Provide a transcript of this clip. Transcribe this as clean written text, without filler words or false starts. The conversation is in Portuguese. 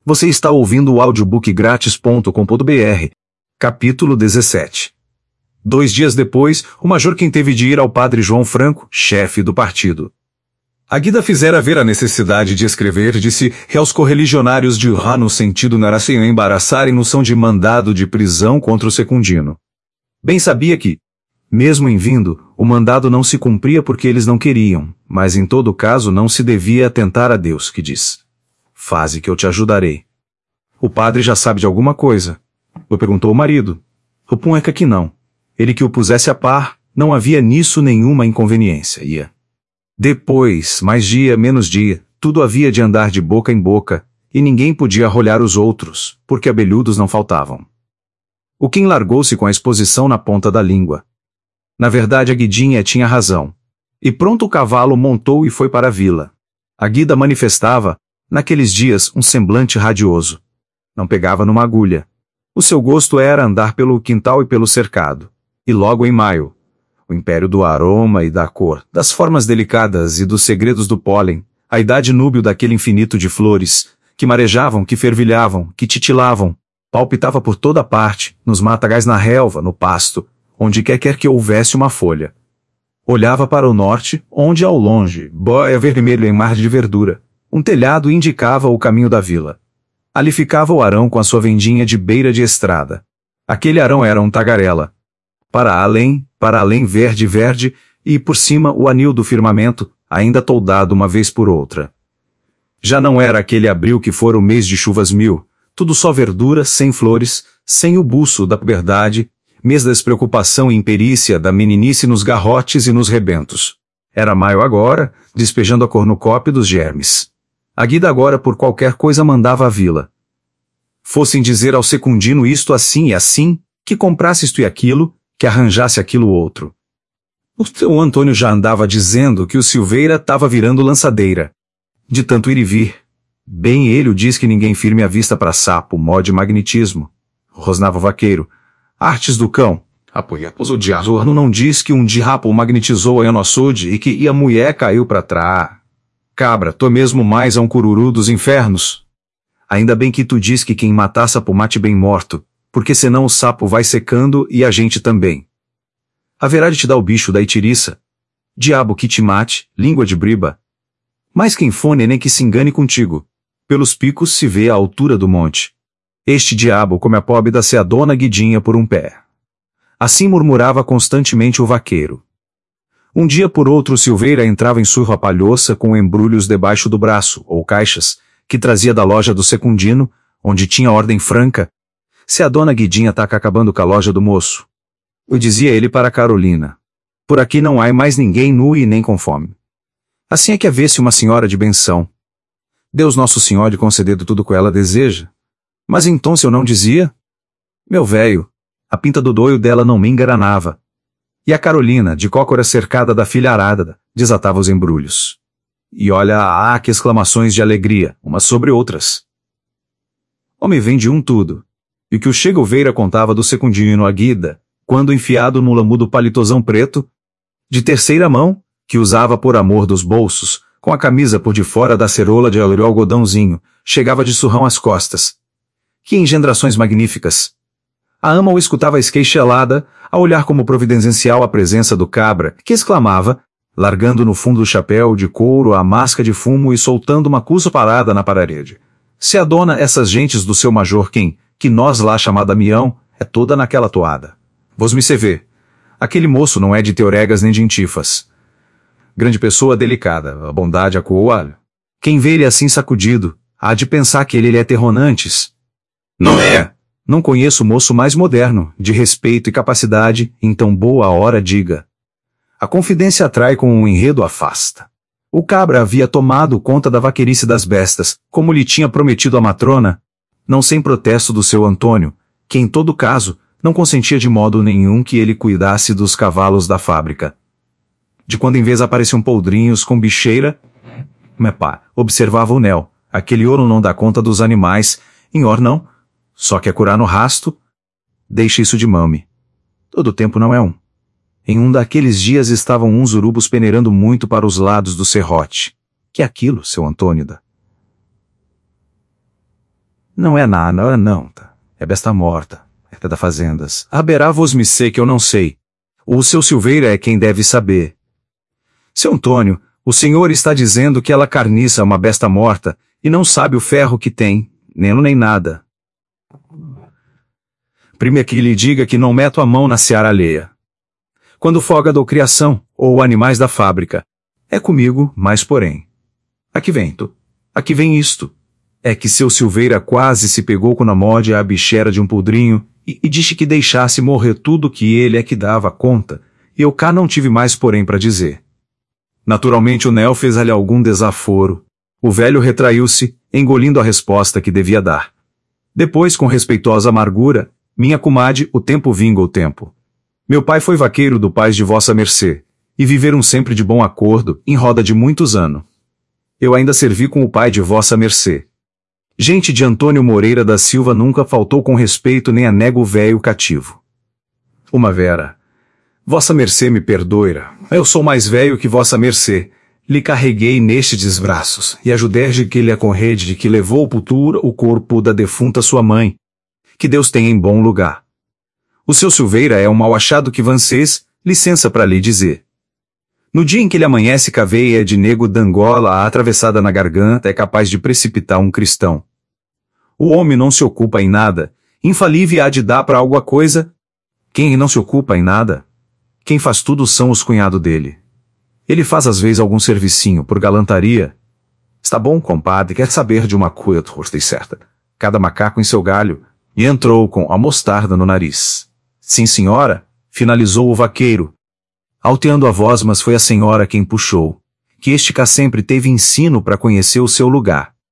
Você está ouvindo o audiobookgratis.com.br. Capítulo 17. 2 dias depois, o major Kim teve de ir ao padre João Franco, chefe do partido. A Guida fizera ver a necessidade de escrever, disse, aos correligionários de Urra no sentido Naracenho embaraçarem noção de mandado de prisão contra o Secundino. Bem sabia que, mesmo em vindo, o mandado não se cumpria porque eles não queriam, mas em todo caso não se devia atentar a Deus, que diz: faze que eu te ajudarei. O padre já sabe de alguma coisa? O perguntou o marido. O pum é que não. Ele que o pusesse a par, não havia nisso nenhuma inconveniência, ia. Depois, mais dia, menos dia, tudo havia de andar de boca em boca, e ninguém podia arrolhar os outros, porque abelhudos não faltavam. O Kim largou-se com a exposição na ponta da língua. Na verdade, a Guidinha tinha razão. E pronto o cavalo montou e foi para a vila. A Guida manifestava, naqueles dias, um semblante radioso. Não pegava numa agulha. O seu gosto era andar pelo quintal e pelo cercado. E logo em maio, o império do aroma e da cor, das formas delicadas e dos segredos do pólen, a idade núbil daquele infinito de flores, que marejavam, que fervilhavam, que titilavam, palpitava por toda parte, nos matagais na relva, no pasto, onde quer que houvesse uma folha. Olhava para o norte, onde ao longe, boia vermelho em mar de verdura, um telhado indicava o caminho da vila. Ali ficava o arão com a sua vendinha de beira de estrada. Aquele arão era um tagarela. Para além, verde, e por cima o anil do firmamento, ainda toldado uma vez por outra. Já não era aquele abril que fora o mês de chuvas 1000, tudo só verdura, sem flores, sem o buço da puberdade, mês da despreocupação e imperícia da meninice nos garrotes e nos rebentos. Era maio agora, despejando a cornucópia dos germes. A Guida agora por qualquer coisa mandava à vila. Fossem dizer ao Secundino isto assim e assim, que comprasse isto e aquilo, que arranjasse aquilo outro. O Antônio já andava dizendo que o Silveira estava virando lançadeira. De tanto ir e vir. Bem ele o diz que ninguém firme a vista para sapo, mó de magnetismo. Rosnava o vaqueiro. Artes do cão. Apoiapos o diabo não diz que um diabo magnetizou a açude e que a mulher caiu para trás. Cabra, tô mesmo mais a um cururu dos infernos. Ainda bem que tu diz que quem matar sapo mate bem morto, porque senão o sapo vai secando e a gente também. Haverá de te dar o bicho da itiriça. Diabo que te mate, língua de briba. Mas quem fone nem que se engane contigo. Pelos picos se vê a altura do monte. Este diabo come a pobre da ceadona Guidinha por um pé. Assim murmurava constantemente o vaqueiro. Um dia por outro Silveira entrava em sua palhoça com embrulhos debaixo do braço, ou caixas, que trazia da loja do Secundino, onde tinha ordem franca. Se a dona Guidinha tá acabando com a loja do moço. Eu dizia ele para a Carolina. Por aqui não há mais ninguém nu e nem com fome. Assim é que havesse uma senhora de benção. Deus Nosso Senhor de conceder tudo que ela deseja. Mas então se eu não dizia? Meu velho, a pinta do doio dela não me engaranava. E a Carolina, de cócora cercada da filha arada, desatava os embrulhos. E olha, que exclamações de alegria, umas sobre outras. Homem vende um tudo. E o que o Chegoveira contava do Secundino à Guida, quando enfiado num lamudo palitozão preto, de terceira mão, que usava por amor dos bolsos, com a camisa por de fora da cerola de algodãozinho, chegava de surrão às costas. Que engendrações magníficas! A ama o escutava esqueixelada, a olhar como providencial a presença do cabra, que exclamava, largando no fundo do chapéu de couro a máscara de fumo e soltando uma cuça parada na parede. Se a dona essas gentes do seu major Kim, que nós lá chamada Mião, é toda naquela toada. Vos me se vê. Aquele moço não é de teoregas nem de intifas. Grande pessoa delicada, a bondade acuou o alho. Quem vê ele assim sacudido, há de pensar que ele é terronantes. Não é? Não conheço moço mais moderno, de respeito e capacidade, então boa hora diga. A confidência atrai com um enredo afasta. O cabra havia tomado conta da vaquerice das bestas, como lhe tinha prometido a matrona, não sem protesto do seu Antônio, que em todo caso, não consentia de modo nenhum que ele cuidasse dos cavalos da fábrica. De quando em vez apareciam poldrinhos com bicheira, observava o Nel, aquele ouro não dá conta dos animais, em or não, só quer curar no rasto, deixa isso de mame. Todo tempo não é um. Em um daqueles dias estavam uns urubos peneirando muito para os lados do serrote. Que é aquilo, seu Antônida? Não é nada, não, tá. É besta morta. É da fazendas. Haverá vos me ser que eu não sei. O seu Silveira é quem deve saber. Seu Antônio, o senhor está dizendo que ela carniça uma besta morta, e não sabe o ferro que tem, nem nada. Prime que lhe diga que não meto a mão na seara alheia. Quando folga dou criação, ou animais da fábrica. É comigo, mas porém. Aqui vem isto. É que seu Silveira quase se pegou com na mode a bichera de um podrinho, e disse que deixasse morrer tudo que ele é que dava conta, e eu cá não tive mais porém para dizer. Naturalmente o Nel fez-lhe algum desaforo. O velho retraiu-se, engolindo a resposta que devia dar. Depois, com respeitosa amargura, minha comadre, o tempo vinga o tempo. Meu pai foi vaqueiro do pais de vossa mercê, e viveram sempre de bom acordo, em roda de muitos anos. Eu ainda servi com o pai de vossa mercê. Gente de Antônio Moreira da Silva nunca faltou com respeito nem a nego velho cativo. Uma vera. Vossa mercê me perdoira, eu sou mais velho que vossa mercê. Lhe carreguei neste desbraços, e ajudei-lhe que lhe acorrede de que levou pultura o corpo da defunta sua mãe. Que Deus tenha em bom lugar. O seu Silveira é um mal achado que vocês, licença para lhe dizer. No dia em que ele amanhece com a veia de nego d'Angola atravessada na garganta é capaz de precipitar um cristão. O homem não se ocupa em nada, infalível há de dar para alguma coisa. Quem não se ocupa em nada? Quem faz tudo são os cunhados dele. Ele faz às vezes algum servicinho por galantaria. Está bom, compadre, quer saber de uma coisa certa. Cada macaco em seu galho, e entrou com a mostarda no nariz. Sim, senhora, finalizou o vaqueiro. Alteando a voz, mas foi a senhora quem puxou, que este cá sempre teve ensino para conhecer o seu lugar.